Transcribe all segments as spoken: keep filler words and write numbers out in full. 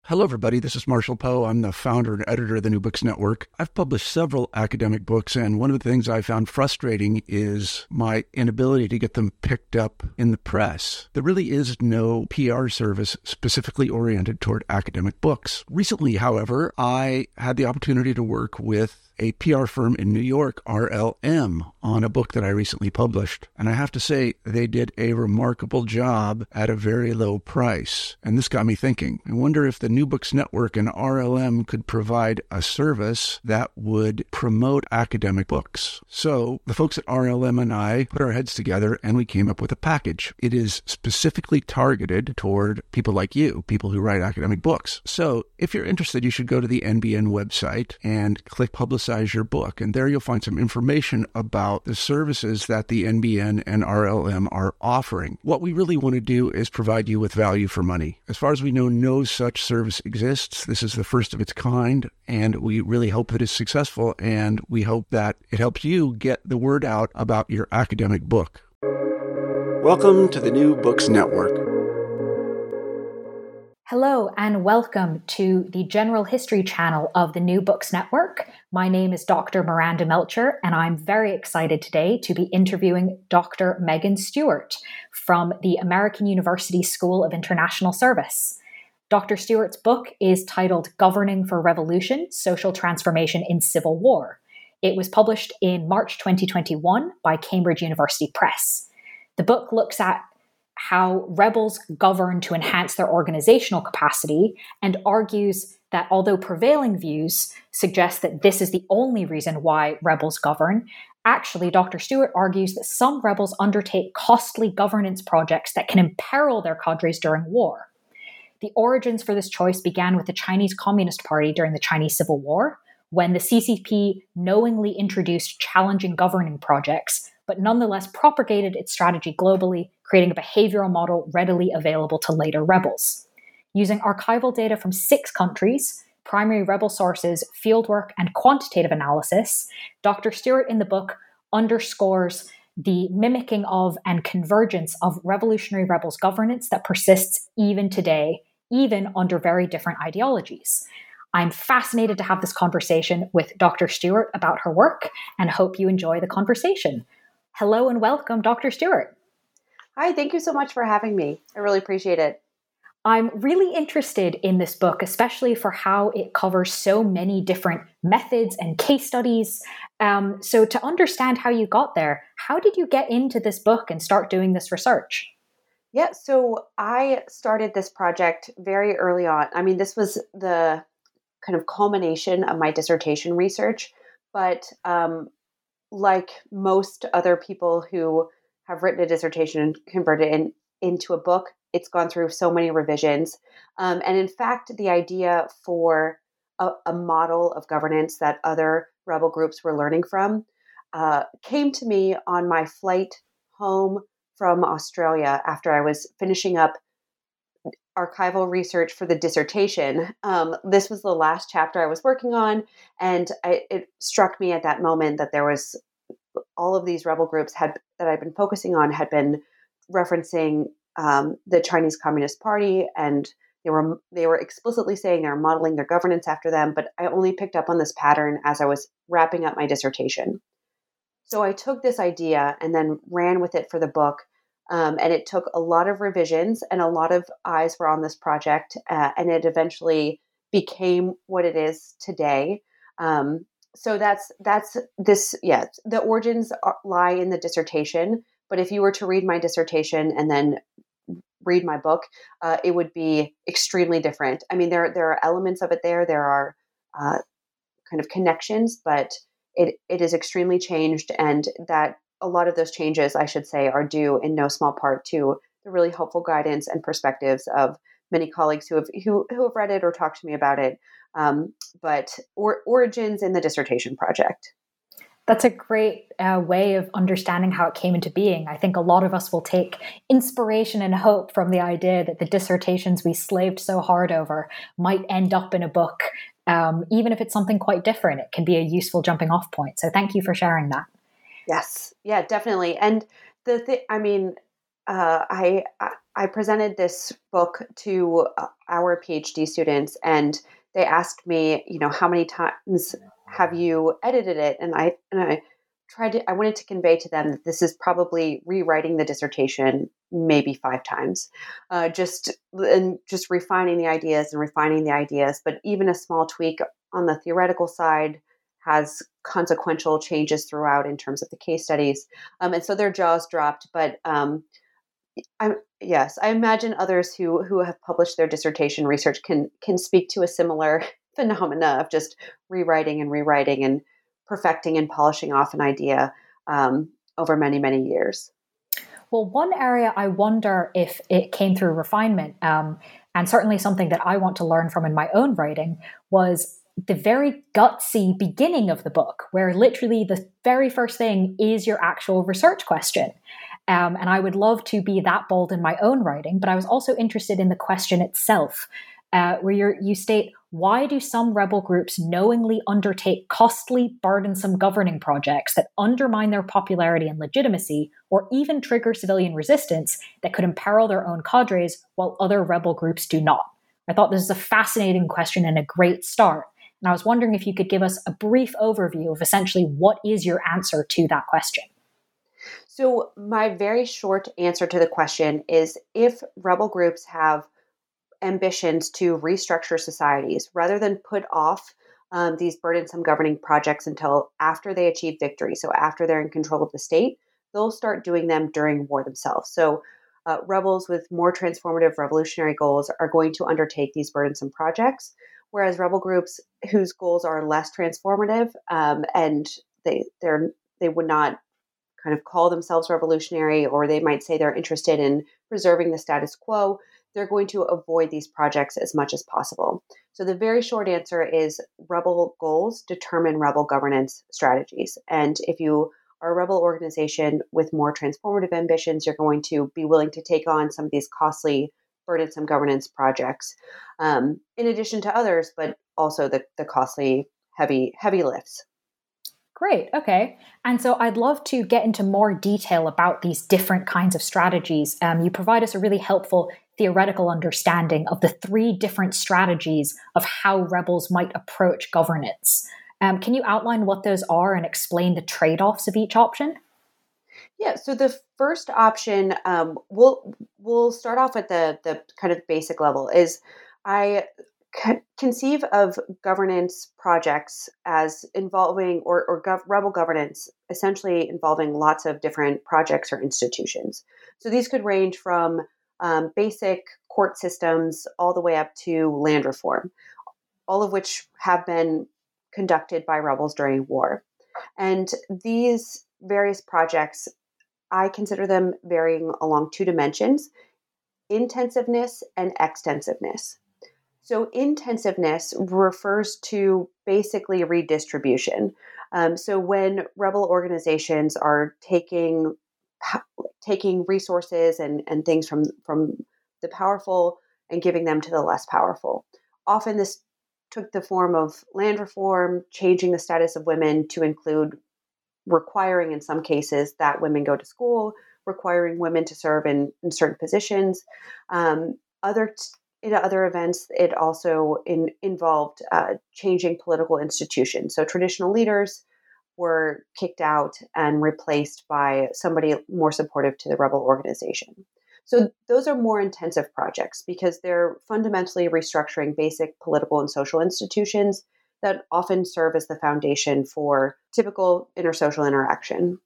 Hello, everybody. This is Marshall Poe. I'm the founder and editor of the New Books Network. I've published several academic books, and one of the things I found frustrating is my inability to get them picked up in the press. There really is no P R service specifically oriented toward academic books. Recently, however, I had the opportunity to work with a P R firm in New York, R L M, on a book that I recently published. And I have to say, they did a remarkable job at a very low price. And this got me thinking. I wonder if the New Books Network and R L M could provide a service that would promote academic books. So the folks at R L M and I put our heads together and we came up with a package. It is specifically targeted toward people like you, people who write academic books. So if you're interested, you should go to the N B N website and click Publicize your book. And there you'll find some information about the services that the N B N and R L M are offering. What we really want to do is provide you with value for money. As far as we know, no such service exists. This is the first of its kind, and we really hope that it's successful, and we hope that it helps you get the word out about your academic book. Welcome to the New Books Network. Hello and welcome to the General History channel of the New Books Network. My name is Doctor Miranda Melcher, and I'm very excited today to be interviewing Doctor Megan Stewart from the American University School of International Service. Doctor Stewart's book is titled Governing for Revolution: Social Transformation in Civil War. It was published in March twenty twenty-one by Cambridge University Press. The book looks at how rebels govern to enhance their organizational capacity and argues that although prevailing views suggest that this is the only reason why rebels govern, actually Doctor Stewart argues that some rebels undertake costly governance projects that can imperil their cadres during war. The origins for this choice began with the Chinese Communist Party during the Chinese Civil War, when the C C P knowingly introduced challenging governing projects, but nonetheless propagated its strategy globally, creating a behavioral model readily available to later rebels. Using archival data from six countries, primary rebel sources, fieldwork, and quantitative analysis, Doctor Stewart in the book underscores the mimicking of and convergence of revolutionary rebels' governance that persists even today, even under very different ideologies. I'm fascinated to have this conversation with Doctor Stewart about her work and hope you enjoy the conversation. Hello and welcome, Doctor Stewart. Hi, thank you so much for having me. I really appreciate it. I'm really interested in this book, especially for how it covers so many different methods and case studies. Um, so to understand how you got there, how did you get into this book and start doing this research? Yeah, so I started this project very early on. I mean, this was the kind of culmination of my dissertation research, but um, like most other people who have written a dissertation and converted it in, into a book, it's gone through so many revisions. Um, and in fact, the idea for a, a model of governance that other rebel groups were learning from uh, came to me on my flight home from Australia after I was finishing up archival research for the dissertation. Um, this was the last chapter I was working on, and I, it struck me at that moment that there was all of these rebel groups had that I've been focusing on had been referencing um, the Chinese Communist Party, and they were they were explicitly saying they were modeling their governance after them. But I only picked up on this pattern as I was wrapping up my dissertation. So I took this idea and then ran with it for the book. Um, and it took a lot of revisions, and a lot of eyes were on this project, uh, and it eventually became what it is today. Um, so that's that's this. Yeah, the origins are, lie in the dissertation. But if you were to read my dissertation and then read my book, uh, it would be extremely different. I mean, there there are elements of it there. There are uh, kind of connections, but it it is extremely changed, and that. A lot of those changes, I should say, are due in no small part to the really helpful guidance and perspectives of many colleagues who have who, who have read it or talked to me about it. Um, but or, origins in the dissertation project. That's a great uh, way of understanding how it came into being. I think a lot of us will take inspiration and hope from the idea that the dissertations we slaved so hard over might end up in a book. Um, even if it's something quite different, it can be a useful jumping off point. So thank you for sharing that. Yes. Yeah, definitely. And the thing, I mean, uh, I, I I presented this book to uh, our PhD students, and they asked me, you know, how many times have you edited it? And I and I tried to, I wanted to convey to them that this is probably rewriting the dissertation maybe five times, uh, just and just refining the ideas and refining the ideas. But even a small tweak on the theoretical side has consequential changes throughout in terms of the case studies. Um, and so their jaws dropped. But um, I, yes, I imagine others who who have published their dissertation research can can speak to a similar phenomena of just rewriting and rewriting and perfecting and polishing off an idea um, over many, many years. Well, one area I wonder if it came through refinement, um, and certainly something that I want to learn from in my own writing, was the very gutsy beginning of the book, where literally the very first thing is your actual research question. Um, and I would love to be that bold in my own writing, but I was also interested in the question itself, uh, where you're, you state, why do some rebel groups knowingly undertake costly, burdensome governing projects that undermine their popularity and legitimacy, or even trigger civilian resistance that could imperil their own cadres, while other rebel groups do not? I thought this is a fascinating question and a great start. And I was wondering if you could give us a brief overview of essentially what is your answer to that question. So my very short answer to the question is, if rebel groups have ambitions to restructure societies, rather than put off um, these burdensome governing projects until after they achieve victory, so after they're in control of the state, they'll start doing them during war themselves. So uh, rebels with more transformative revolutionary goals are going to undertake these burdensome projects, whereas rebel groups whose goals are less transformative um, and they they're they would not kind of call themselves revolutionary, or they might say they're interested in preserving the status quo, they're going to avoid these projects as much as possible. So the very short answer is rebel goals determine rebel governance strategies. And if you are a rebel organization with more transformative ambitions, you're going to be willing to take on some of these costly, burdensome governance projects, um, in addition to others, but also the, the costly, heavy, heavy lifts. Great. Okay. And so I'd love to get into more detail about these different kinds of strategies. Um, you provide us a really helpful theoretical understanding of the three different strategies of how rebels might approach governance. Um, can you outline what those are and explain the trade-offs of each option? Yeah. So the first option, um, we'll we'll start off at the the kind of basic level. Is I conceive of governance projects as involving, or, or gov- rebel governance, essentially involving lots of different projects or institutions. So these could range from um, basic court systems all the way up to land reform, all of which have been conducted by rebels during war. And these various projects, I consider them varying along two dimensions: intensiveness and extensiveness. So intensiveness refers to basically redistribution. Um, so when rebel organizations are taking taking resources and, and things from, from the powerful and giving them to the less powerful. Often this took the form of land reform, changing the status of women to include requiring, in some cases, that women go to school, requiring women to serve in, in certain positions. Um, other t- In other events, it also in, involved uh, changing political institutions. So traditional leaders were kicked out and replaced by somebody more supportive to the rebel organization. So those are more intensive projects because they're fundamentally restructuring basic political and social institutions that often serve as the foundation for typical intersocial interaction.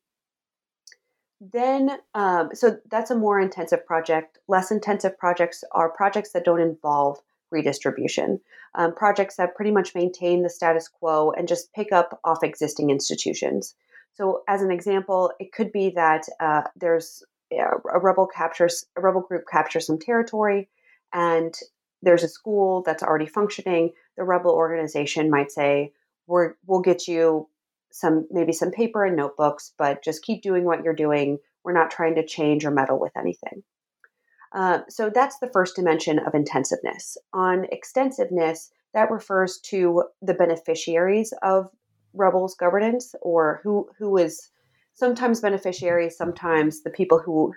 Then, um, so that's a more intensive project. Less intensive projects are projects that don't involve redistribution, um, projects that pretty much maintain the status quo and just pick up off existing institutions. So, as an example, it could be that uh, there's a rebel captures a rebel group captures some territory, and there's a school that's already functioning. The rebel organization might say, We're, "We'll get you some maybe some paper and notebooks, but just keep doing what you're doing. We're not trying to change or meddle with anything." Uh, so that's the first dimension of intensiveness. On extensiveness, that refers to the beneficiaries of rebels' governance, or who who is sometimes beneficiaries, sometimes the people who who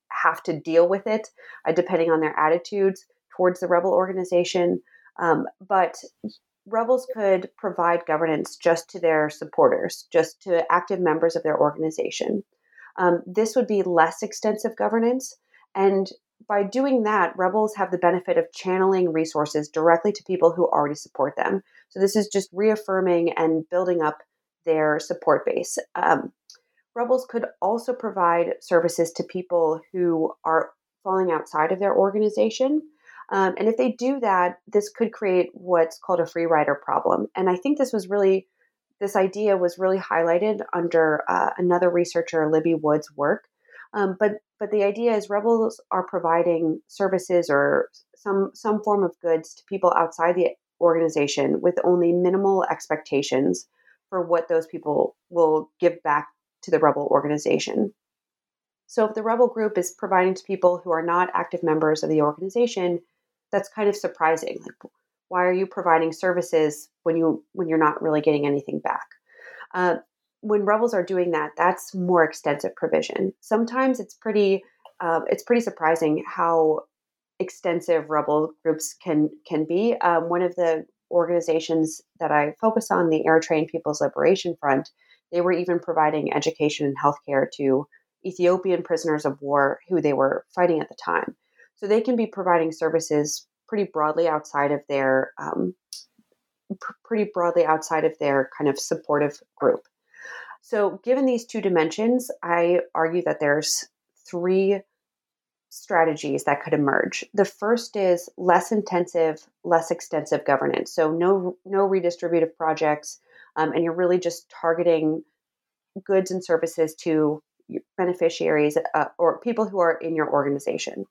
have to deal with it, uh, depending on their attitudes towards the rebel organization. Um, but rebels could provide governance just to their supporters, just to active members of their organization. Um, this would be less extensive governance. And by doing that, rebels have the benefit of channeling resources directly to people who already support them. So this is just reaffirming and building up their support base. Um, rebels could also provide services to people who are falling outside of their organization. Um, and if they do that, this could create what's called a free rider problem. And I think this was really, this idea was really highlighted under uh, another researcher, Libby Wood's work. Um, but but the idea is rebels are providing services or some some form of goods to people outside the organization with only minimal expectations for what those people will give back to the rebel organization. So if the rebel group is providing to people who are not active members of the organization, that's kind of surprising. Like, why are you providing services when you when you're not really getting anything back? Uh, when rebels are doing that, that's more extensive provision. Sometimes it's pretty uh, it's pretty surprising how extensive rebel groups can can be. Um, one of the organizations that I focus on, the Eritrean People's Liberation Front, they were even providing education and healthcare to Ethiopian prisoners of war who they were fighting at the time. So they can be providing services pretty broadly outside of their um, pr- pretty broadly outside of their kind of supportive group. So given these two dimensions, I argue that there's three strategies that could emerge. The first is less intensive, less extensive governance. So no no redistributive projects, um, and you're really just targeting goods and services to beneficiaries uh, or people who are in your organization.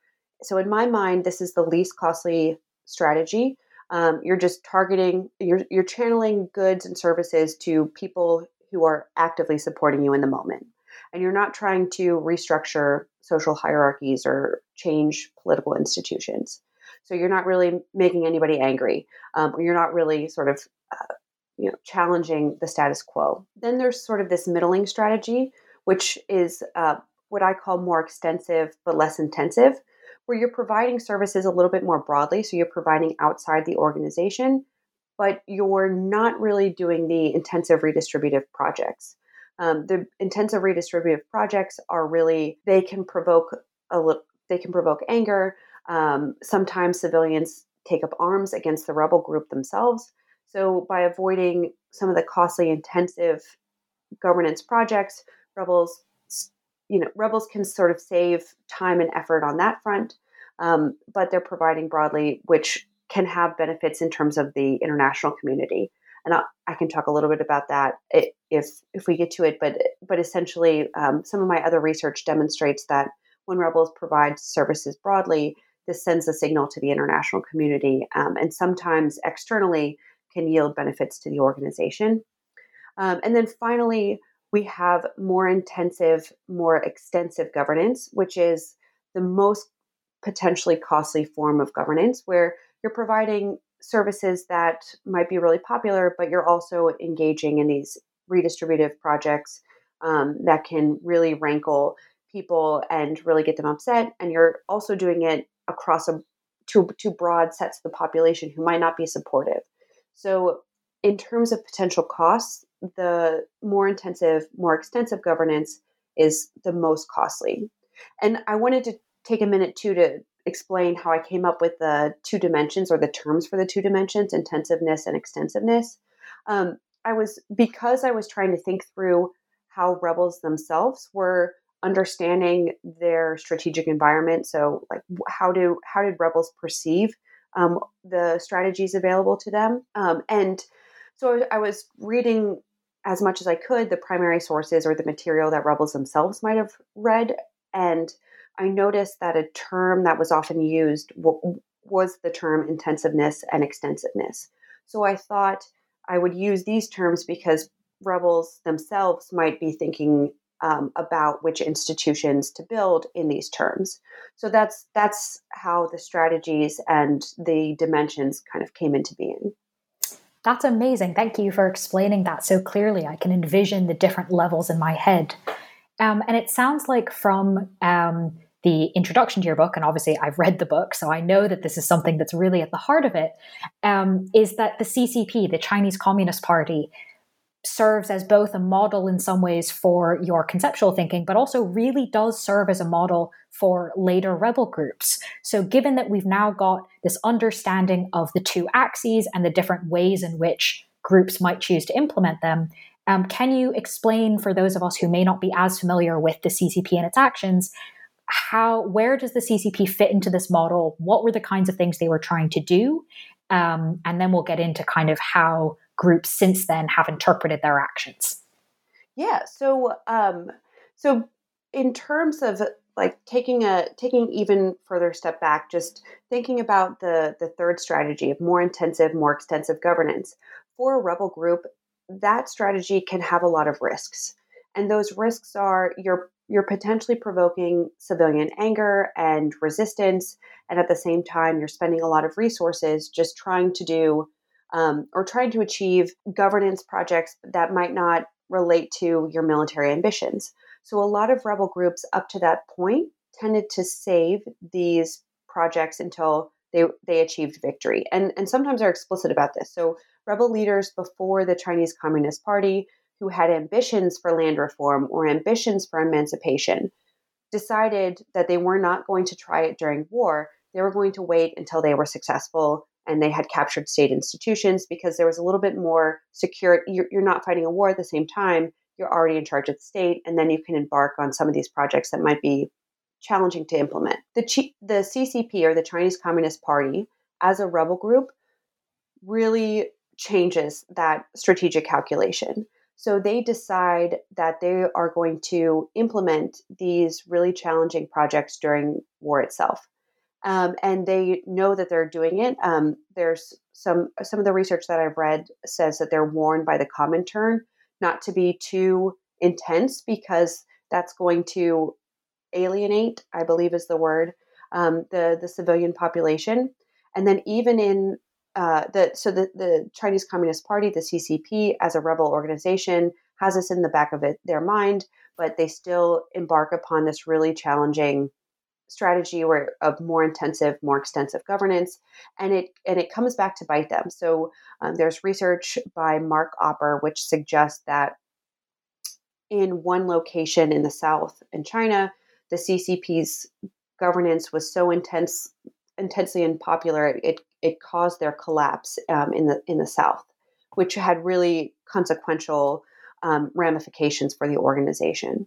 So in my mind, this is the least costly strategy. Um, you're just targeting, you're you're channeling goods and services to people who are actively supporting you in the moment. And you're not trying to restructure social hierarchies or change political institutions. So you're not really making anybody angry. Um, or you're not really sort of uh, you know, challenging the status quo. Then there's sort of this middling strategy, which is uh, what I call more extensive but less intensive, where you're providing services a little bit more broadly. So you're providing outside the organization, but you're not really doing the intensive redistributive projects. Um, the intensive redistributive projects are really, they can provoke a little, they can provoke anger. Um, sometimes civilians take up arms against the rebel group themselves. So by avoiding some of the costly, intensive governance projects, rebels, you know, rebels can sort of save time and effort on that front, um, but they're providing broadly, which can have benefits in terms of the international community. And I, I can talk a little bit about that if if we get to it. But but essentially, um, some of my other research demonstrates that when rebels provide services broadly, this sends a signal to the international community, um, and sometimes externally can yield benefits to the organization. Um, and then finally, we have more intensive, more extensive governance, which is the most potentially costly form of governance, where you're providing services that might be really popular, but you're also engaging in these redistributive projects um, that can really rankle people and really get them upset. And you're also doing it across a to, to broad sets of the population who might not be supportive. So in terms of potential costs, the more intensive, more extensive governance is the most costly. And I wanted to take a minute too to explain how I came up with the two dimensions or the terms for the two dimensions, intensiveness and extensiveness. Um, I was, because I was trying to think through how rebels themselves were understanding their strategic environment. So like how do, how did rebels perceive um, the strategies available to them? Um, and so I was reading as much as I could the primary sources or the material that rebels themselves might have read. And I noticed that a term that was often used w- was the term intensiveness and extensiveness. So I thought I would use these terms because rebels themselves might be thinking um, about which institutions to build in these terms. So that's that's how the strategies and the dimensions kind of came into being. That's amazing. Thank you for explaining that so clearly. I can envision the different levels in my head. Um, and it sounds like from um, the introduction to your book, and obviously I've read the book, so I know that this is something that's really at the heart of it, um, is that the C C P, the Chinese Communist Party, serves as both a model in some ways for your conceptual thinking, but also really does serve as a model for later rebel groups. So given that we've now got this understanding of the two axes and the different ways in which groups might choose to implement them, um, can you explain for those of us who may not be as familiar with the C C P and its actions, how, where does the C C P fit into this model? What were the kinds of things they were trying to do? Um, and then we'll get into kind of how groups since then have interpreted their actions. Yeah. So, um, so in terms of like taking a taking even further step back, just thinking about the the third strategy of more intensive, more extensive governance for a rebel group, that strategy can have a lot of risks, and those risks are you're you're potentially provoking civilian anger and resistance, and at the same time, you're spending a lot of resources just trying to do um, or trying to achieve governance projects that might not relate to your military ambitions. So a lot of rebel groups up to that point tended to save these projects until they, they achieved victory. And, and sometimes are explicit about this. So rebel leaders before the Chinese Communist Party who had ambitions for land reform or ambitions for emancipation decided that they were not going to try it during war. They were going to wait until they were successful and they had captured state institutions because there was a little bit more secure. You're, you're not fighting a war at the same time. You're already in charge of the state, and then you can embark on some of these projects that might be challenging to implement. The, Ch- the C C P, or the Chinese Communist Party, as a rebel group, really changes that strategic calculation. So they decide that they are going to implement these really challenging projects during war itself. Um, and they know that they're doing it. Um, there's some some of the research that I've read says that they're warned by the Comintern not to be too intense because that's going to alienate, I believe is the word, um, the the civilian population. And then even in uh, the so the, the Chinese Communist Party, the C C P, as a rebel organization, has this in the back of it, their mind, but they still embark upon this really challenging strategy where of more intensive, more extensive governance, and it and it comes back to bite them. So um, there's research by Mark Opper which suggests that in one location in the south in China, the C C P's governance was so intense, intensely unpopular, it it caused their collapse um, in the in the south, which had really consequential um, ramifications for the organization.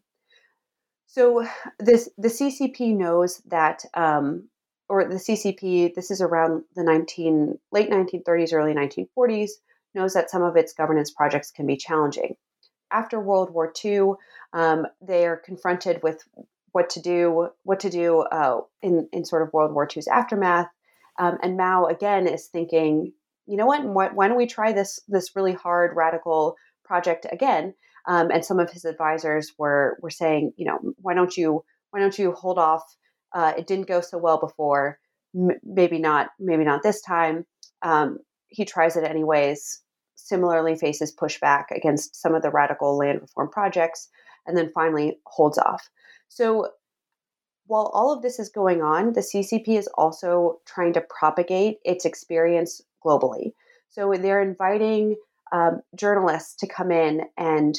So this the C C P knows that, um, or the C C P, this is around the nineteen late nineteen thirties, early nineteen forties, knows that some of its governance projects can be challenging. After World War Two, um, they are confronted with what to do, what to do uh, in in sort of World War Two's aftermath, um, and Mao again is thinking, you know what? Why, why don't we try this this really hard, radical project again? Um, and some of his advisors were were saying, you know, why don't you why don't you hold off? Uh, it didn't go so well before. M- maybe not. Maybe not this time. Um, he tries it anyways. Similarly, faces pushback against some of the radical land reform projects, and then finally holds off. So while all of this is going on, the C C P is also trying to propagate its experience globally. So they're inviting um, journalists to come in and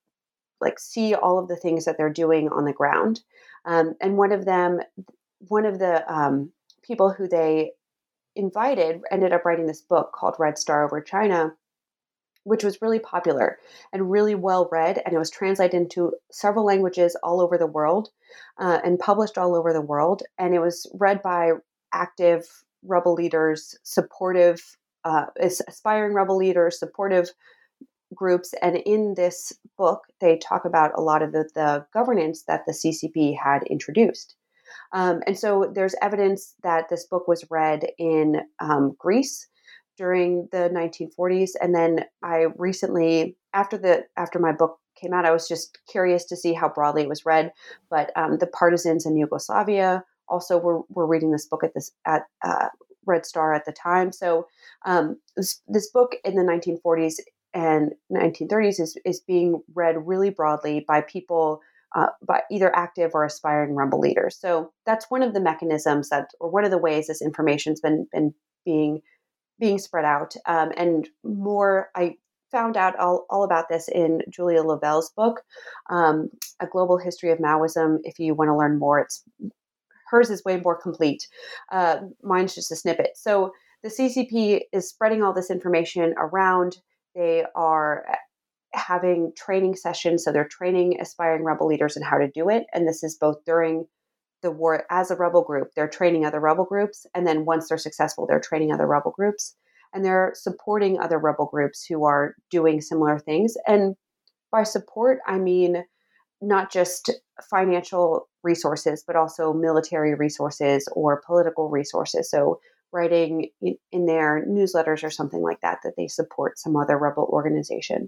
like see all of the things that they're doing on the ground. Um, and one of them, one of the um, people who they invited ended up writing this book called Red Star Over China, which was really popular and really well read. And it was translated into several languages all over the world uh, and published all over the world. And it was read by active rebel leaders, supportive, uh, aspiring rebel leaders, supportive groups. And in this book, they talk about a lot of the, the governance that the C C P had introduced. Um, and so there's evidence that this book was read in um, Greece during the nineteen forties. And then I recently, after the after my book came out, I was just curious to see how broadly it was read. But um, the partisans in Yugoslavia also were, were reading this book at this at uh, Red Star at the time. So um, this, this book in the nineteen forties and nineteen thirties is, is being read really broadly by people uh, by either active or aspiring rebel leaders. So that's one of the mechanisms that, or one of the ways this information's been been being being spread out. Um, and more, I found out all, all about this in Julia Lavelle's book, um, A Global History of Maoism. If you want to learn more, it's hers is way more complete. Uh, mine's just a snippet. So the C C P is spreading all this information around. They are having training sessions. So they're training aspiring rebel leaders in how to do it. And this is both during the war as a rebel group. They're training other rebel groups. And then once they're successful, they're training other rebel groups. And they're supporting other rebel groups who are doing similar things. And by support, I mean not just financial resources, but also military resources or political resources. So writing in, in their newsletters or something like that, that they support some other rebel organization.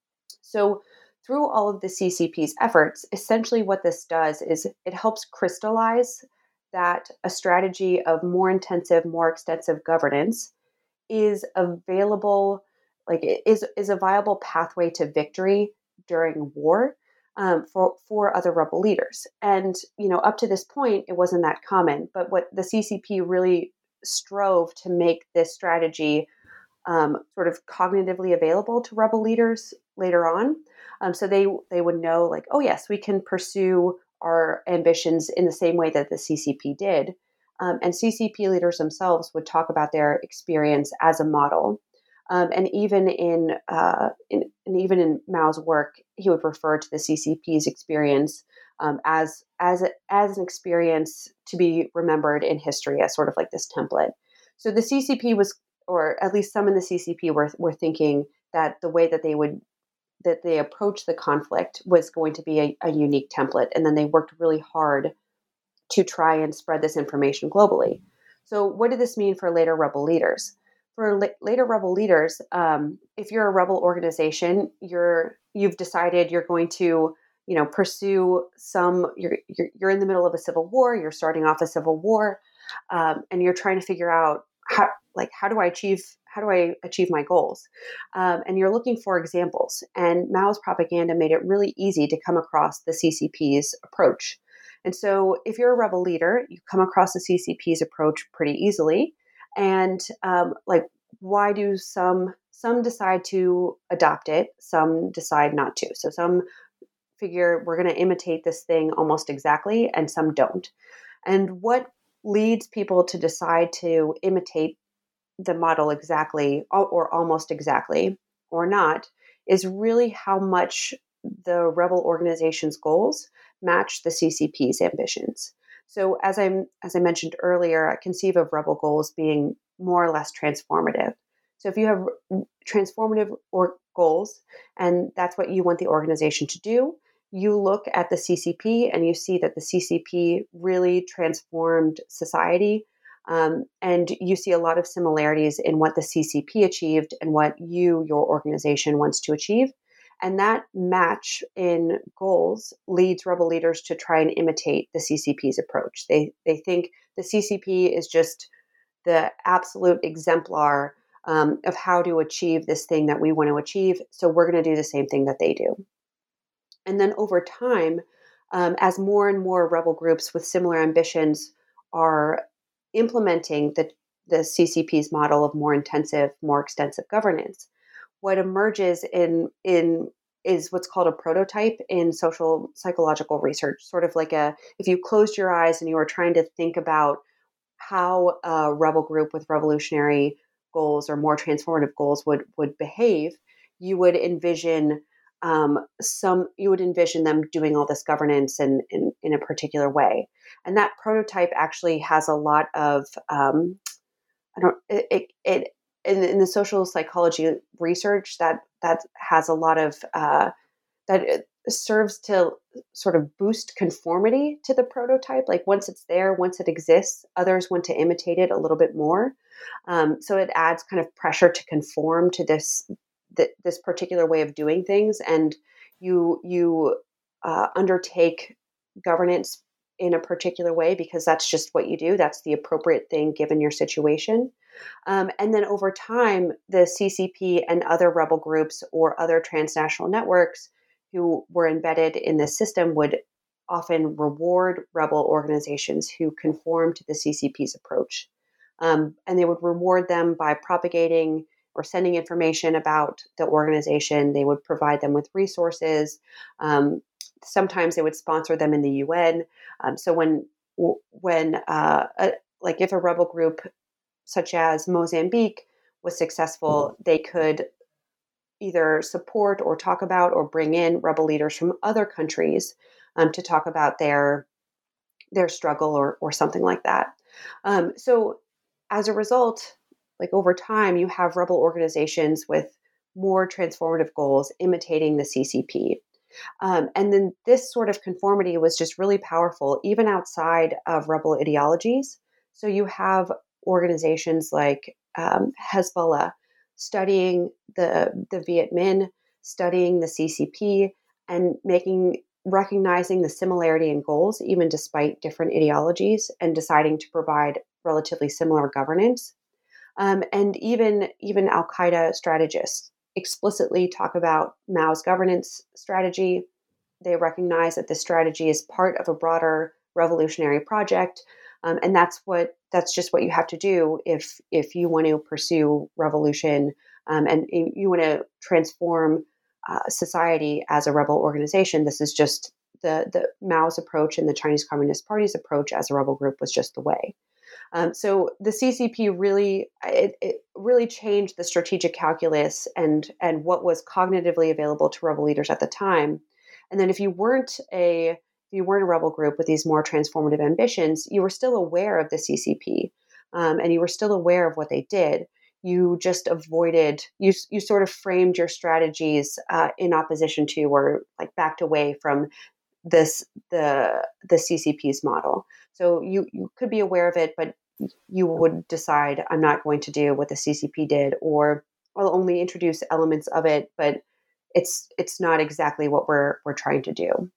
So through all of the C C P's efforts, essentially what this does is it helps crystallize that a strategy of more intensive, more extensive governance is available, like is is a viable pathway to victory during war um, for for other rebel leaders. And you know, up to this point, it wasn't that common. But what the C C P really strove to make this strategy um, sort of cognitively available to rebel leaders later on, um, so they they would know, like, oh yes, we can pursue our ambitions in the same way that the C C P did. Um, and C C P leaders themselves would talk about their experience as a model. Um, and even in, uh, in and even in Mao's work, he would refer to the C C P's experience um, as as a, as an experience to be remembered in history, as sort of like this template. So the C C P was, or at least some in the C C P were were thinking that the way that they would that they approached the conflict was going to be a, a unique template, and then they worked really hard to try and spread this information globally. So what did this mean for later rebel leaders? For la- later rebel leaders, um, if you're a rebel organization, you're you've decided you're going to, you know, pursue some. You're you're, you're in the middle of a civil war. You're starting off a civil war, um, and you're trying to figure out how, like, how do I achieve how do I achieve my goals? Um, and you're looking for examples. And Mao's propaganda made it really easy to come across the C C P's approach. And so if you're a rebel leader, you come across the C C P's approach pretty easily. And um, like, why do some some decide to adopt it? Some decide not to. So some figure we're going to imitate this thing almost exactly, and some don't. And what leads people to decide to imitate the model exactly or almost exactly or not is really how much the rebel organization's goals match the C C P's ambitions. So as I as I mentioned earlier, I conceive of rebel goals being more or less transformative. So if you have transformative or goals, and that's what you want the organization to do, you look at the C C P and you see that the C C P really transformed society. Um, and you see a lot of similarities in what the C C P achieved and what you, your organization, wants to achieve. And that match in goals leads rebel leaders to try and imitate the C C P's approach. They they think the C C P is just the absolute exemplar um, of how to achieve this thing that we want to achieve. So we're going to do the same thing that they do. And then over time, um, as more and more rebel groups with similar ambitions are implementing the, the C C P's model of more intensive, more extensive governance, what emerges in in is what's called a prototype in social psychological research. Sort of like a, if you closed your eyes and you were trying to think about how a rebel group with revolutionary goals or more transformative goals would would behave, you would envision um, some. You would envision them doing all this governance in, in in a particular way, and that prototype actually has a lot of um, I don't it it. it In, in the social psychology research, that that has a lot of uh, that serves to sort of boost conformity to the prototype. Like once it's there, once it exists, others want to imitate it a little bit more. Um, so it adds kind of pressure to conform to this th- this particular way of doing things, and you you uh, undertake governance in a particular way because that's just what you do. That's the appropriate thing given your situation. Um, and then over time, the C C P and other rebel groups or other transnational networks who were embedded in this system would often reward rebel organizations who conform to the C C P's approach. Um, and they would reward them by propagating or sending information about the organization. They would provide them with resources. Um, sometimes they would sponsor them in the U N. Um, so when, when uh, a, like if a rebel group such as Mozambique was successful, they could either support or talk about or bring in rebel leaders from other countries um, to talk about their their struggle or or something like that. Um, so as a result, like over time, you have rebel organizations with more transformative goals imitating the C C P. Um, and then this sort of conformity was just really powerful, even outside of rebel ideologies. So you have organizations like um, Hezbollah studying the, the Viet Minh, studying the C C P, and making recognizing the similarity in goals, even despite different ideologies, and deciding to provide relatively similar governance. Um, and even even Al Qaeda strategists explicitly talk about Mao's governance strategy. They recognize that this strategy is part of a broader revolutionary project, um, and that's what that's just what you have to do if if you want to pursue revolution um, and you want to transform uh, society as a rebel organization. This is just the the Mao's approach and the Chinese Communist Party's approach as a rebel group was just the way. Um, so the C C P really it, it really changed the strategic calculus and and what was cognitively available to rebel leaders at the time. And then if you weren't a if you weren't a rebel group with these more transformative ambitions, you were still aware of the C C P um, and you were still aware of what they did. You just avoided you you sort of framed your strategies uh, in opposition to or like backed away from this the the C C P's model. So you you could be aware of it, but you would decide I'm not going to do what the C C P did, or I'll only introduce elements of it, but it's it's not exactly what we're we're trying to do.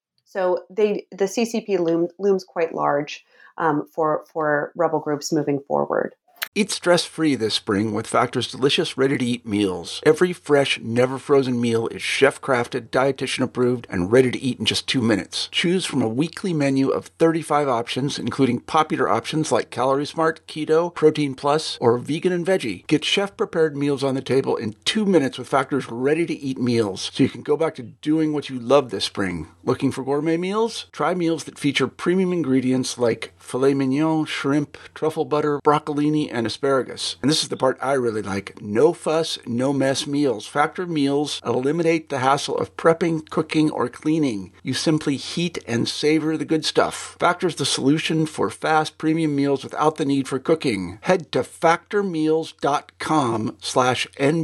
So they the C C P loom, looms quite large um, for for rebel groups moving forward. Eat stress-free this spring with Factor's delicious, ready-to-eat meals. Every fresh, never-frozen meal is chef-crafted, dietitian-approved, and ready to eat in just two minutes. Choose from a weekly menu of thirty-five options, including popular options like Calorie Smart, Keto, Protein Plus, or Vegan and Veggie. Get chef-prepared meals on the table in two minutes with Factor's ready-to-eat meals, so you can go back to doing what you love this spring. Looking for gourmet meals? Try meals that feature premium ingredients like filet mignon, shrimp, truffle butter, broccolini, and asparagus. And this is the part I really like. No fuss, no mess meals. Factor meals eliminate the hassle of prepping, cooking, or cleaning. You simply heat and savor the good stuff. Factor's the solution for fast premium meals without the need for cooking. Head to factormeals.com slash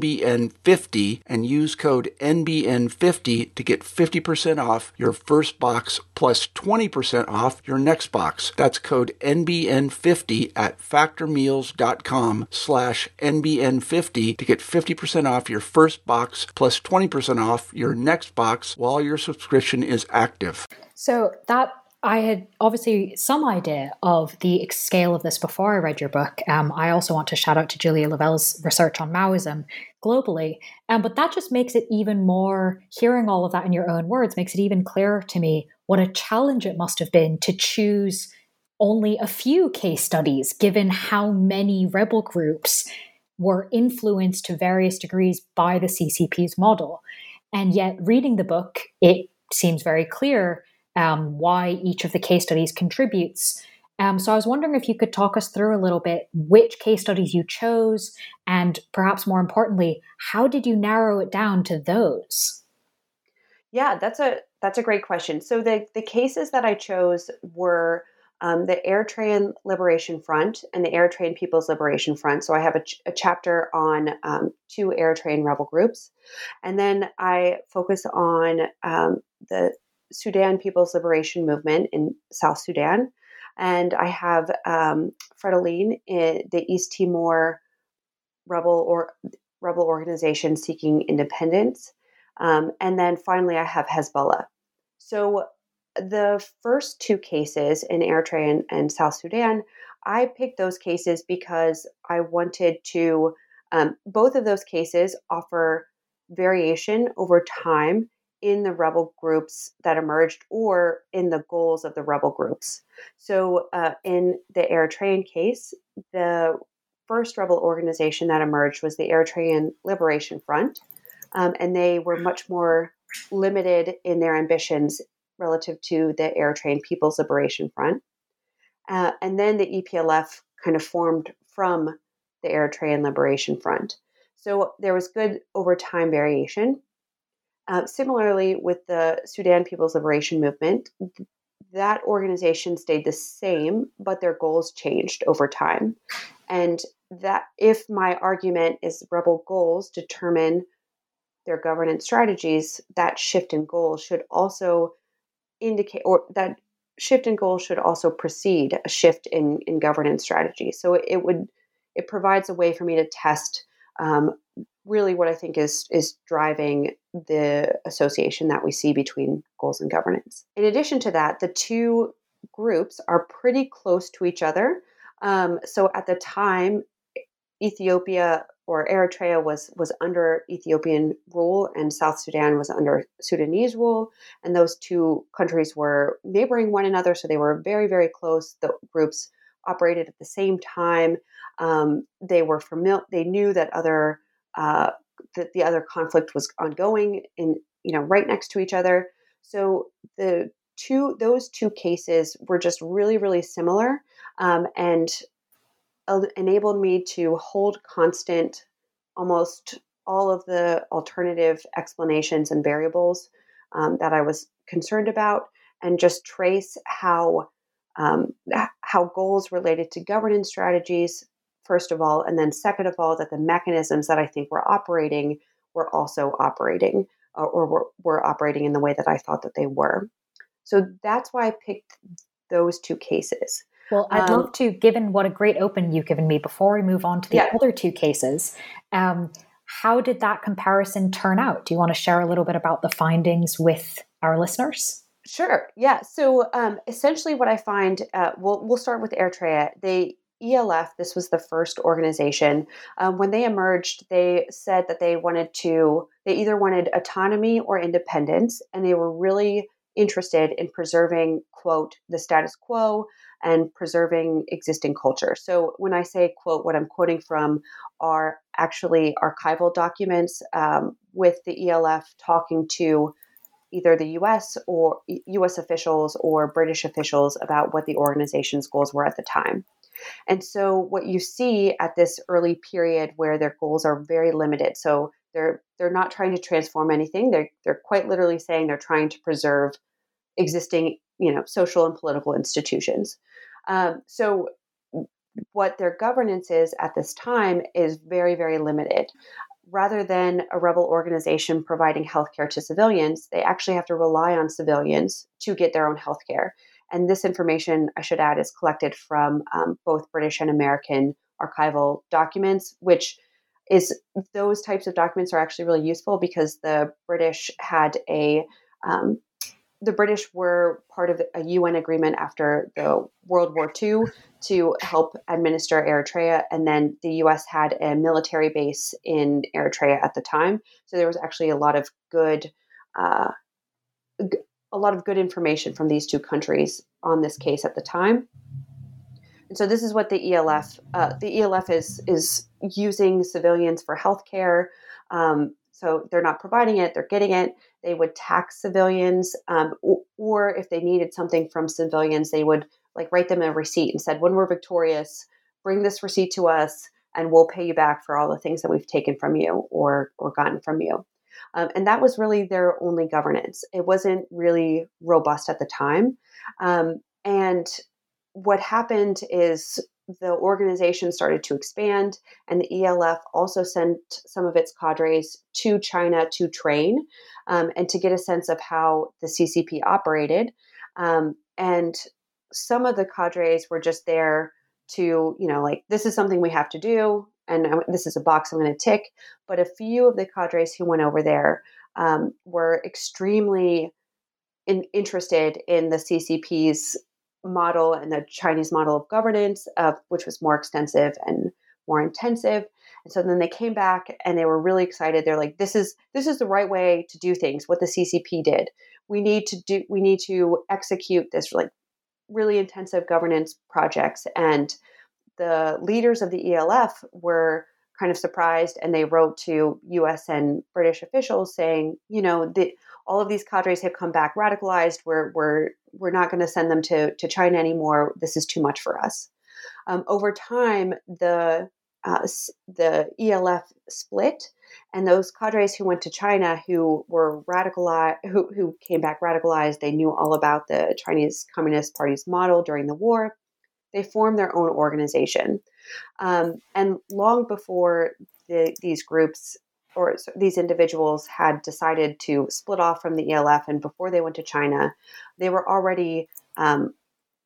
NBN50 and use code N B N fifty to get fifty percent off your first box plus twenty percent off your next box. That's code N B N fifty at factormeals.com slash NBN50 to get fifty percent off your first box plus twenty percent off your next box while your subscription is active. So that I had obviously some idea of the scale of this before I read your book. Um, I also want to shout out to Julia Lavelle's research on Maoism globally. Um, but that just makes it even more, hearing all of that in your own words, makes it even clearer to me what a challenge it must have been to choose only a few case studies, given how many rebel groups were influenced to various degrees by the C C P's model. And yet, reading the book, it seems very clear um, why each of the case studies contributes. Um, so I was wondering if you could talk us through a little bit which case studies you chose, and perhaps more importantly, how did you narrow it down to those? Yeah, that's a that's a great question. So the the cases that I chose were um, the Eritrean Liberation Front and the Eritrean People's Liberation Front. So I have a, ch- a chapter on um, two Eritrean rebel groups, and then I focus on um, the Sudan People's Liberation Movement in South Sudan. And I have um, Fretilin, the East Timor rebel or rebel organization seeking independence. Um, and then finally, I have Hezbollah. So the first two cases in Eritrea and, and South Sudan, I picked those cases because I wanted to, um, both of those cases offer variation over time in the rebel groups that emerged or in the goals of the rebel groups. So uh, in the Eritrean case, the first rebel organization that emerged was the Eritrean Liberation Front, um, and they were much more limited in their ambitions relative to the Eritrean People's Liberation Front. Uh, and then the E P L F kind of formed from the Eritrean Liberation Front. So there was good over time variation. Uh, similarly, with the Sudan People's Liberation Movement, th- that organization stayed the same, but their goals changed over time. And that if my argument is rebel goals determine their governance strategies, that shift in goals should also indicate, or that shift in goals should also precede a shift in, in governance strategy. So it, it would, it provides a way for me to test um, really what I think is is driving the association that we see between goals and governance. In addition to that, the two groups are pretty close to each other. Um, so at the time, Ethiopia or Eritrea was was under Ethiopian rule and South Sudan was under Sudanese rule. And those two countries were neighboring one another. So they were very, very close. The groups operated at the same time. Um, they were familiar. They knew that other uh, that the other conflict was ongoing in, you know, right next to each other. So the two, those two cases were just really, really similar. Um, and enabled me to hold constant almost all of the alternative explanations and variables um, that I was concerned about, and just trace how um, how goals related to governance strategies, first of all, and then second of all, that the mechanisms that I think were operating were also operating or, or were, were operating in the way that I thought that they were. So that's why I picked those two cases. Well, I'd um, love to, given what a great open you've given me, before we move on to the yeah. other two cases, um, how did that comparison turn out? Do you want to share a little bit about the findings with our listeners? Sure. Yeah. So um, essentially what I find, uh, we'll, we'll start with Eritrea. They E L F, this was the first organization. Um, when they emerged, they said that they wanted to, they either wanted autonomy or independence, and they were really interested in preserving, quote, the status quo and preserving existing culture. So when I say, quote, what I'm quoting from are actually archival documents um, with the E L F talking to either the U S or U S officials or British officials about what the organization's goals were at the time. And so what you see at this early period where their goals are very limited. So they're they're not trying to transform anything. They're they're quite literally saying they're trying to preserve existing, you know, social and political institutions. Um, so what their governance is at this time is very, very limited. Rather than a rebel organization providing healthcare to civilians, they actually have to rely on civilians to get their own healthcare. And this information, I should add, is collected from um, both British and American archival documents, which is those types of documents are actually really useful because the British had a um, the British were part of a U N agreement after the World War Two to help administer Eritrea. And then the U S had a military base in Eritrea at the time. So there was actually a lot of good, uh, a lot of good information from these two countries on this case at the time. And so this is what the E L F, uh, the E L F is, is using civilians for healthcare. Um, so they're not providing it, they're getting it. They would tax civilians, um, or, or if they needed something from civilians, they would like write them a receipt and said, when we're victorious, bring this receipt to us and we'll pay you back for all the things that we've taken from you or, or gotten from you. Um, and that was really their only governance. It wasn't really robust at the time. Um, and what happened is the organization started to expand, and the E L F also sent some of its cadres to China to train um, and to get a sense of how the C C P operated. Um, and some of the cadres were just there to, you know, like, this is something we have to do, and this is a box I'm going to tick. But a few of the cadres who went over there um, were extremely in, interested in the C C P's model and the Chinese model of governance, uh, which was more extensive and more intensive. And so then they came back and they were really excited. They're like, this is this is the right way to do things, what the C C P did. We need to do we need to execute this like really intensive governance projects. And the leaders of the E L F were kind of surprised, and they wrote to U S and British officials saying, you know, the, all of these cadres have come back radicalized. We're we're we're not going to send them to to China anymore. This is too much for us. Um, over time, the uh, the E L F split, and those cadres who went to China, who were radicalized, who who came back radicalized, they knew all about the Chinese Communist Party's model during the war. They formed their own organization. Um, and long before the, these groups or these individuals had decided to split off from the E L F, and before they went to China, they were already um,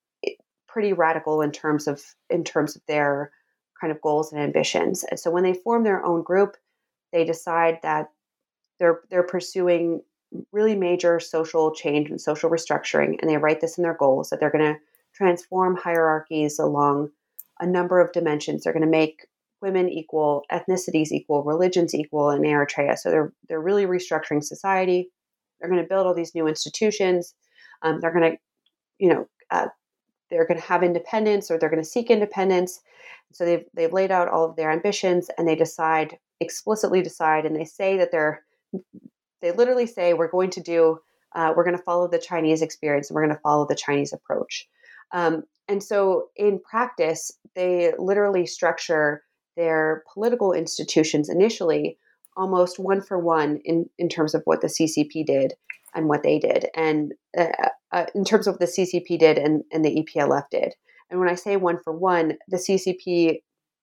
pretty radical in terms of in terms of their kind of goals and ambitions. And so when they form their own group, they decide that they're they're pursuing really major social change and social restructuring, and they write this in their goals that they're going to transform hierarchies along a number of dimensions. They're going to make women equal, ethnicities equal, religions equal in Eritrea. So they're they're really restructuring society. They're going to build all these new institutions. Um, they're going to, you know, uh, they're going to have independence, or they're going to seek independence. So they've they've laid out all of their ambitions, and they decide explicitly decide, and they say that they're they literally say we're going to do uh, we're going to follow the Chinese experience, and we're going to follow the Chinese approach. Um, and so in practice, they literally structure their political institutions initially almost one for one in, in terms of what the C C P did and what they did, and uh, uh, in terms of what the C C P did and, and the E P L F did. And when I say one for one, the C C P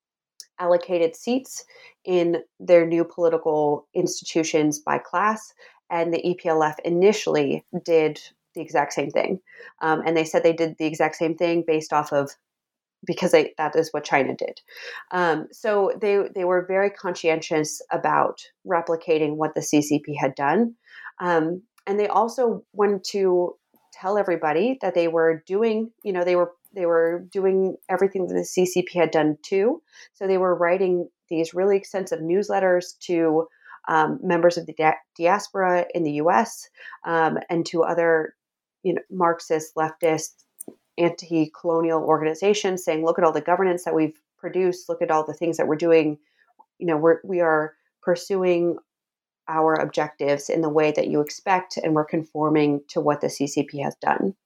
allocated seats in their new political institutions by class, and the E P L F initially did the exact same thing. Um, and they said they did the exact same thing based off of, because they, that is what China did. Um, so they they were very conscientious about replicating what the C C P had done. Um, and they also wanted to tell everybody that they were doing, you know, they were they were doing everything that the C C P had done too. So they were writing these really extensive newsletters to um, members of the di- diaspora in the U S um, and to other, you know, Marxist, leftist, anti-colonial organizations, saying, look at all the governance that we've produced. Look at all the things that we're doing. You know, we're, we are pursuing our objectives in the way that you expect, and we're conforming to what the C C P has done.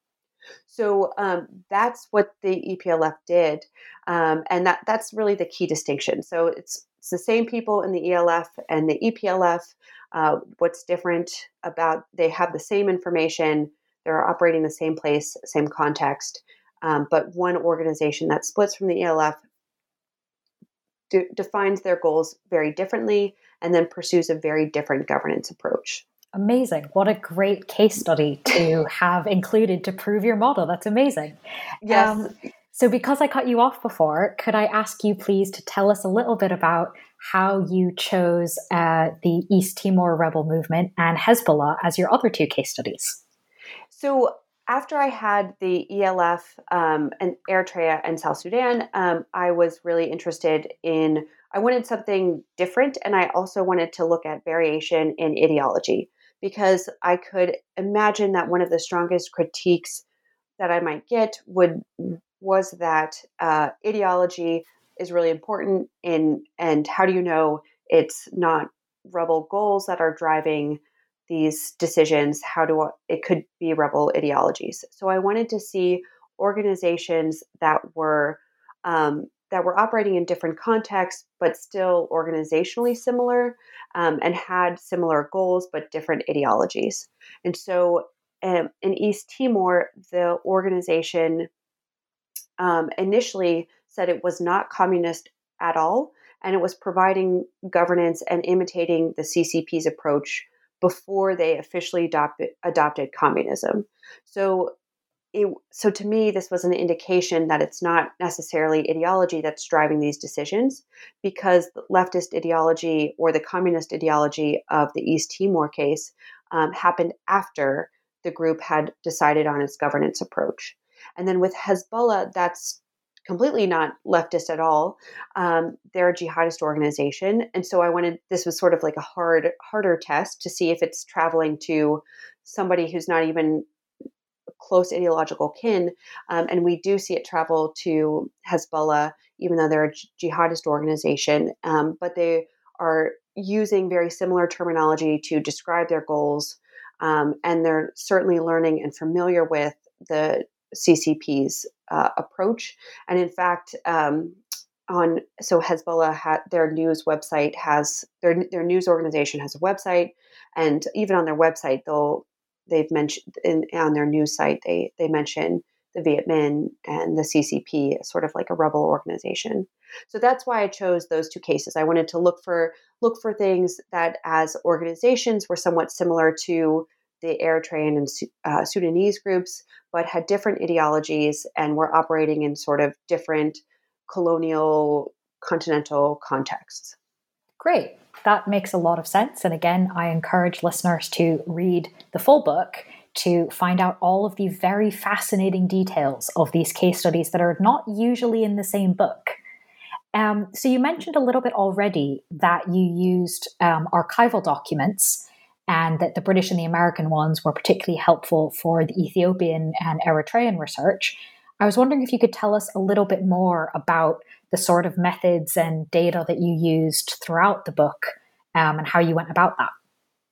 So um, that's what the E P L F did. Um, and that that's really the key distinction. So it's, it's the same people in the E L F and the E P L F. Uh, what's different about, they have the same information, they're operating the same place, same context, um, but one organization that splits from the E L F de- defines their goals very differently and then pursues a very different governance approach. Amazing. What a great case study to have included to prove your model. That's amazing. Yes. Um, so because I cut you off before, could I ask you please to tell us a little bit about how you chose uh, the East Timor rebel movement and Hezbollah as your other two case studies? So after I had the E L F um, and Eritrea and South Sudan, um, I was really interested in, I wanted something different. And I also wanted to look at variation in ideology, because I could imagine that one of the strongest critiques that I might get would was that uh, ideology is really important in, and how do you know it's not rebel goals that are driving these decisions? How do I, it could be rebel ideologies? So I wanted to see organizations that were um, that were operating in different contexts, but still organizationally similar, um, and had similar goals but different ideologies. And so um, in East Timor, the organization um, initially said it was not communist at all, and it was providing governance and imitating the C C P's approach before they officially adopted, adopted communism. So It, so to me, this was an indication that it's not necessarily ideology that's driving these decisions, because the leftist ideology or the communist ideology of the East Timor case um, happened after the group had decided on its governance approach. And then with Hezbollah, that's completely not leftist at all. Um, they're a jihadist organization. And so I wanted, this was sort of like a hard, harder test to see if it's traveling to somebody who's not even close ideological kin. Um, and we do see it travel to Hezbollah, even though they're a jihadist organization. Um, but they are using very similar terminology to describe their goals. Um, and they're certainly learning and familiar with the C C P's uh, approach. And in fact, um, on so Hezbollah had their news website has their their news organization has a website, and even on their website they'll they've mentioned in, on their news site they they mention the Viet Minh and the C C P as sort of like a rebel organization. So that's why I chose those two cases. I wanted to look for look for things that as organizations were somewhat similar to the Eritrean and uh, Sudanese groups, but had different ideologies and were operating in sort of different colonial continental contexts. Great. That makes a lot of sense. And again, I encourage listeners to read the full book to find out all of the very fascinating details of these case studies that are not usually in the same book. Um, so you mentioned a little bit already that you used um, archival documents, and that the British and the American ones were particularly helpful for the Ethiopian and Eritrean research. I was wondering if you could tell us a little bit more about the sort of methods and data that you used throughout the book, um, and how you went about that.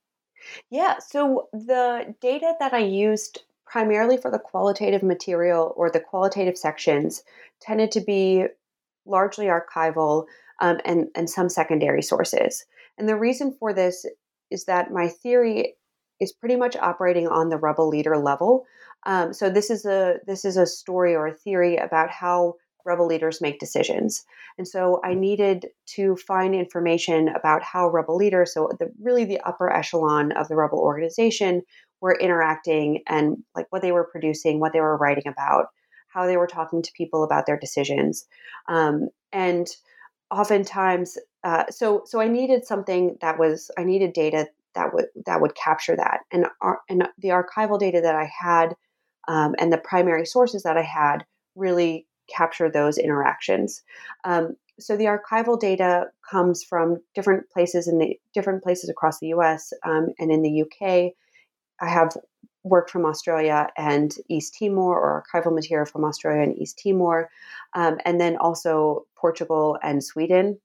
Yeah, so the data that I used primarily for the qualitative material or the qualitative sections tended to be largely archival um, and, and some secondary sources. And the reason for this is that my theory is pretty much operating on the rebel leader level. Um, so this is a this is a story or a theory about how rebel leaders make decisions. And so I needed to find information about how rebel leaders, so the, really the upper echelon of the rebel organization, were interacting and like what they were producing, what they were writing about, how they were talking to people about their decisions. Um, and oftentimes, uh, so so I needed something that was, I needed data that would that would capture that. And, ar- and the archival data that I had um, and the primary sources that I had really capture those interactions. Um, so the archival data comes from different places in the different places across the U S um, and in the U K. I have work from Australia and East Timor, or archival material from Australia and East Timor, um, and then also Portugal and Sweden.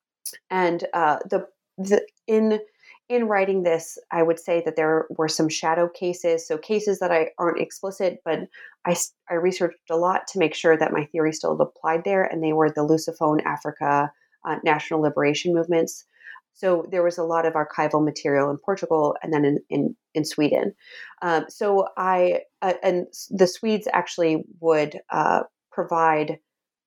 And uh, the the in in writing this, I would say that there were some shadow cases, so cases that I aren't explicit, but I, I researched a lot to make sure that my theory still applied there, and they were the Lusophone Africa uh, national liberation movements. So there was a lot of archival material in Portugal and then in, in, in Sweden. Um, so I, uh, and the Swedes actually would uh, provide,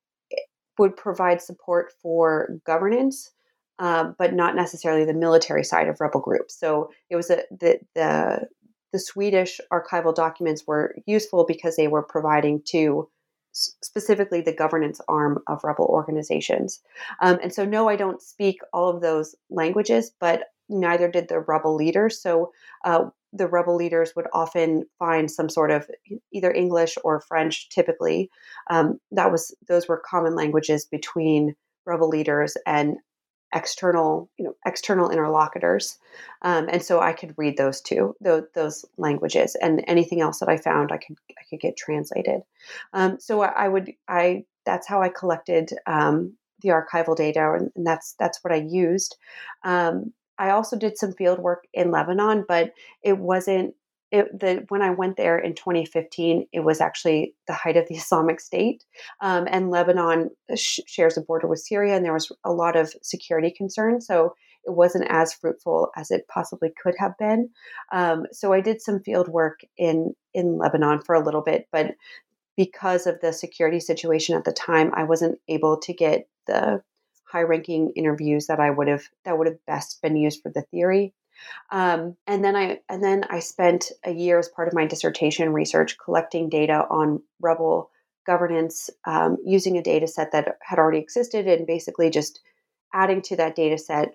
would provide support for governance, um, but not necessarily the military side of rebel groups. So it was a, the, the, the Swedish archival documents were useful because they were providing to specifically the governance arm of rebel organizations. Um, and so, no, I don't speak all of those languages, but neither did the rebel leaders. So uh, the rebel leaders would often find some sort of either English or French, typically. Um, that was those were common languages between rebel leaders and external, you know, external interlocutors. Um, and so I could read those too, those, those languages, and anything else that I found, I could, I could get translated. Um, so I, I would, I, that's how I collected um, the archival data, and, and that's, that's what I used. Um, I also did some field work in Lebanon, but it wasn't, It, the, when I went there in twenty fifteen, it was actually the height of the Islamic State, um, and Lebanon sh- shares a border with Syria, and there was a lot of security concerns, so it wasn't as fruitful as it possibly could have been. Um, so I did some field work in in Lebanon for a little bit, but because of the security situation at the time, I wasn't able to get the high-ranking interviews that I would have that would have best been used for the theory. Um, and then I and then I spent a year as part of my dissertation research collecting data on rebel governance, um, using a data set that had already existed, and basically just adding to that data set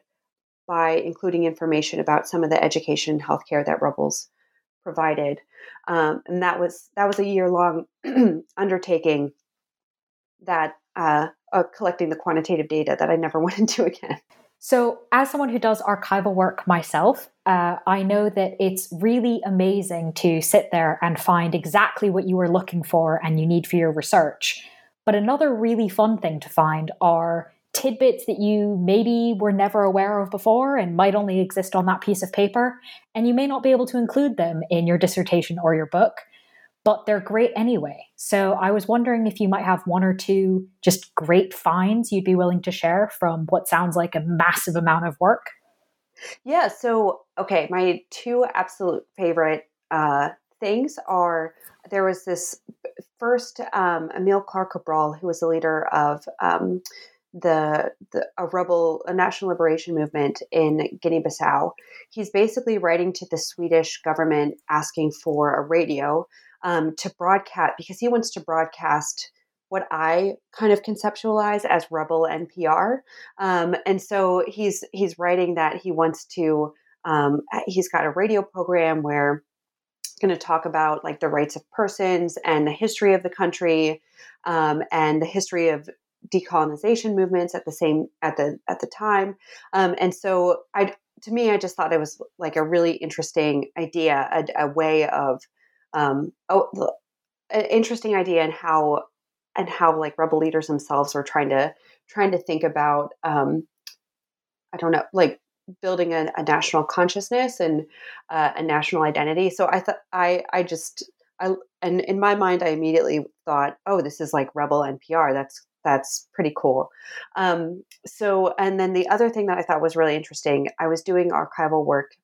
by including information about some of the education and healthcare that rebels provided. Um, and that was that was a year long undertaking that uh, uh, collecting the quantitative data that I never went into again. So as someone who does archival work myself, uh, I know that it's really amazing to sit there and find exactly what you were looking for and you need for your research. But another really fun thing to find are tidbits that you maybe were never aware of before and might only exist on that piece of paper, and you may not be able to include them in your dissertation or your book, but they're great anyway. So I was wondering if you might have one or two just great finds you'd be willing to share from what sounds like a massive amount of work. Yeah. So, okay, my two absolute favorite uh, things are there was this first um, Amilcar Cabral, who was the leader of um, the, the a rebel, a national liberation movement in Guinea-Bissau. He's basically writing to the Swedish government asking for a radio um, to broadcast, because he wants to broadcast what I kind of conceptualize as rebel N P R. Um, and so he's he's writing that he wants to, um, he's got a radio program where he's going to talk about like the rights of persons and the history of the country um, and the history of decolonization movements at the same at the at the time. Um, and so I to me, I just thought it was like a really interesting idea, a, a way of um, oh, an interesting idea, and how and how like rebel leaders themselves were trying to trying to think about, um, I don't know, like building a, a national consciousness and uh, a national identity. So I thought I I just I and in my mind I immediately thought, oh, this is like rebel N P R. That's that's pretty cool. Um, so and then the other thing that I thought was really interesting, I was doing archival work.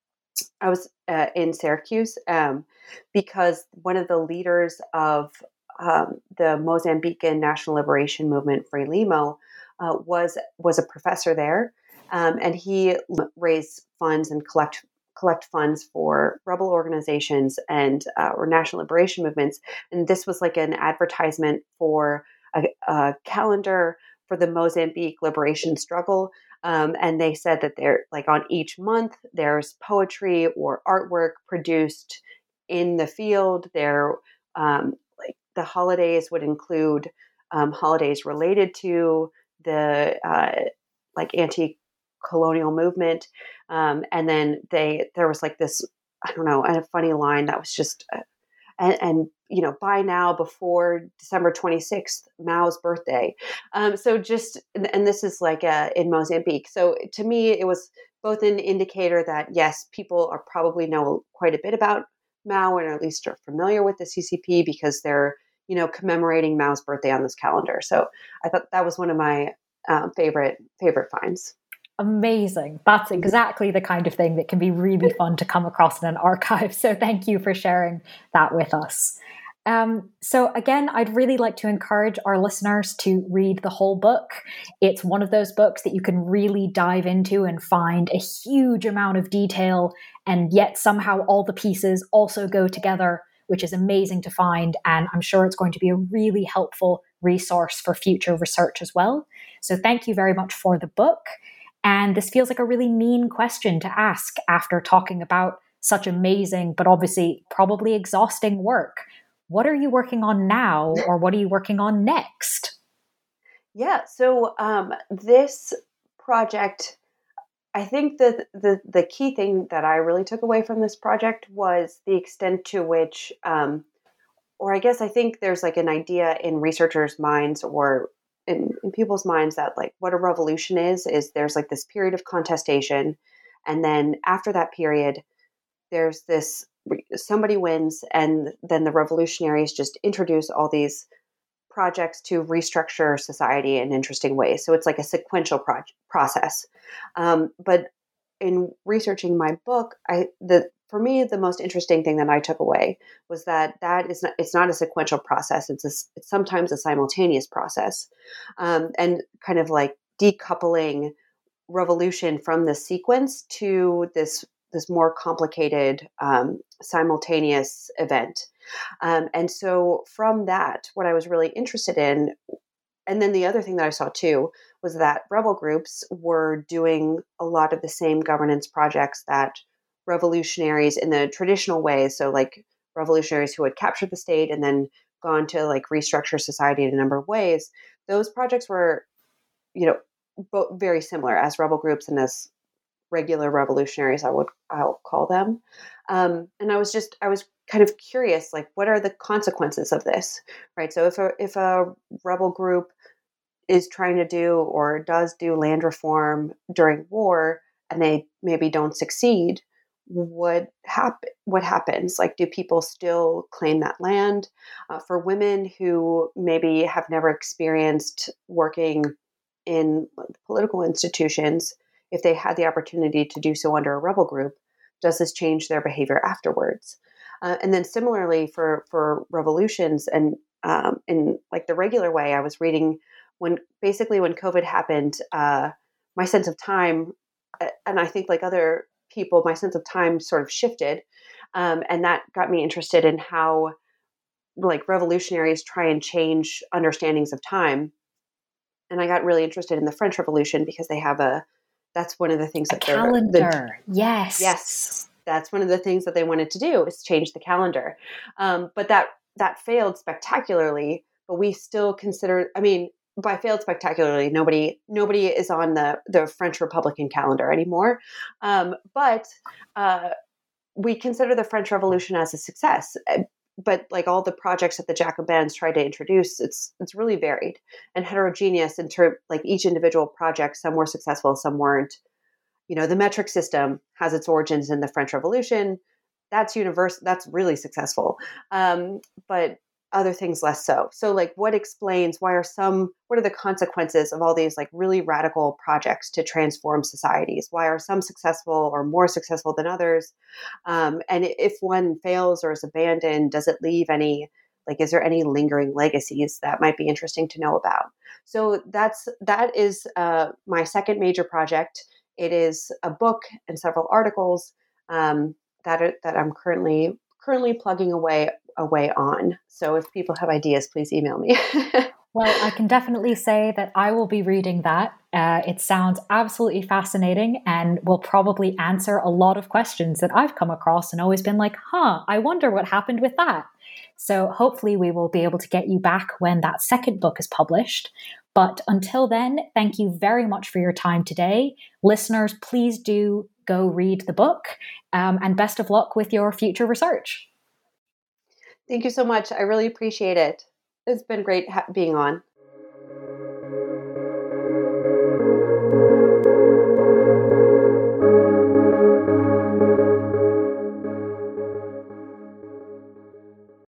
I was uh, in Syracuse um, because one of the leaders of Um, the Mozambican National Liberation Movement, Frelimo, uh, was was a professor there, um, and he raised funds and collect collect funds for rebel organizations and uh, or national liberation movements. And this was like an advertisement for a, a calendar for the Mozambique liberation struggle. Um, and they said that they're like on each month there's poetry or artwork produced in the field. There. Um, The holidays would include um, holidays related to the uh, like anti-colonial movement, um, and then they there was like this I don't know a funny line that was just uh, and, and you know by now before December twenty-sixth, Mao's birthday. Um, so just and, and this is like uh, in Mozambique. So to me, it was both an indicator that yes, people are probably know quite a bit about Mao and at least are familiar with the C C P because they're you know, commemorating Mao's birthday on this calendar. So I thought that was one of my um, favorite favorite finds. Amazing. That's exactly the kind of thing that can be really fun to come across in an archive. So thank you for sharing that with us. Um, so again, I'd really like to encourage our listeners to read the whole book. It's one of those books that you can really dive into and find a huge amount of detail, and yet somehow all the pieces also go together, which is amazing to find. And I'm sure it's going to be a really helpful resource for future research as well. So thank you very much for the book. And this feels like a really mean question to ask after talking about such amazing, but obviously probably exhausting work. What are you working on now, or what are you working on next? Yeah, so um, this project, I think that the, the key thing that I really took away from this project was the extent to which, um, or I guess I think there's like an idea in researchers' minds or in, in people's minds that like what a revolution is, is there's like this period of contestation. And then after that period, there's this, somebody wins, and then the revolutionaries just introduce all these projects to restructure society in interesting ways. So it's like a sequential pro- process. Um, but in researching my book, I the for me the most interesting thing that I took away was that that is not, it's not a sequential process. It's a, it's sometimes a simultaneous process, um, and kind of like decoupling revolution from the sequence to this this more complicated um, simultaneous event. Um, and so from that, what I was really interested in, and then the other thing that I saw too, was that rebel groups were doing a lot of the same governance projects that revolutionaries in the traditional way. So like revolutionaries who had captured the state and then gone to like restructure society in a number of ways, those projects were, you know, both very similar as rebel groups and as regular revolutionaries, I would I'll call them. Um, and I was just I was kind of curious, like, what are the consequences of this, right? So if a if a rebel group is trying to do or does do land reform during war and they maybe don't succeed, what happen? What happens? Like, do people still claim that land? Uh, for women who maybe have never experienced working in political institutions, if they had the opportunity to do so under a rebel group, does this change their behavior afterwards? Uh, and then similarly for for revolutions and um, in like the regular way, I was reading when basically when COVID happened, uh, my sense of time, and I think like other people, my sense of time sort of shifted, um, and that got me interested in how like revolutionaries try and change understandings of time. And I got really interested in the French Revolution because they have a, that's one of the things A that they're, calendar. the, yes. yes, that's one of the things that they wanted to do is change the calendar. Um, but that, that failed spectacularly, but we still consider, I mean, by failed spectacularly, nobody, nobody is on the, the French Republican calendar anymore. Um, but, uh, we consider the French Revolution as a success. But like all the projects that the Jacobins tried to introduce, it's it's really varied and heterogeneous in terms, like each individual project. Some were successful, some weren't. You know, the metric system has its origins in the French Revolution. That's universal. That's really successful. Um, but other things less so. So like what explains why are some, what are the consequences of all these like really radical projects to transform societies? Why are some successful or more successful than others? Um, and if one fails or is abandoned, does it leave any, like, is there any lingering legacies that might be interesting to know about? So that's, that is uh, my second major project. It is a book and several articles um, that are, that I'm currently currently plugging away away on. So if people have ideas, please email me. Well, I can definitely say that I will be reading that. Uh, it sounds absolutely fascinating and will probably answer a lot of questions that I've come across and always been like, huh, I wonder what happened with that. So hopefully we will be able to get you back when that second book is published. But until then, thank you very much for your time today. Listeners, please do go read the book um, and best of luck with your future research. Thank you so much. I really appreciate it. It's been great ha- being on.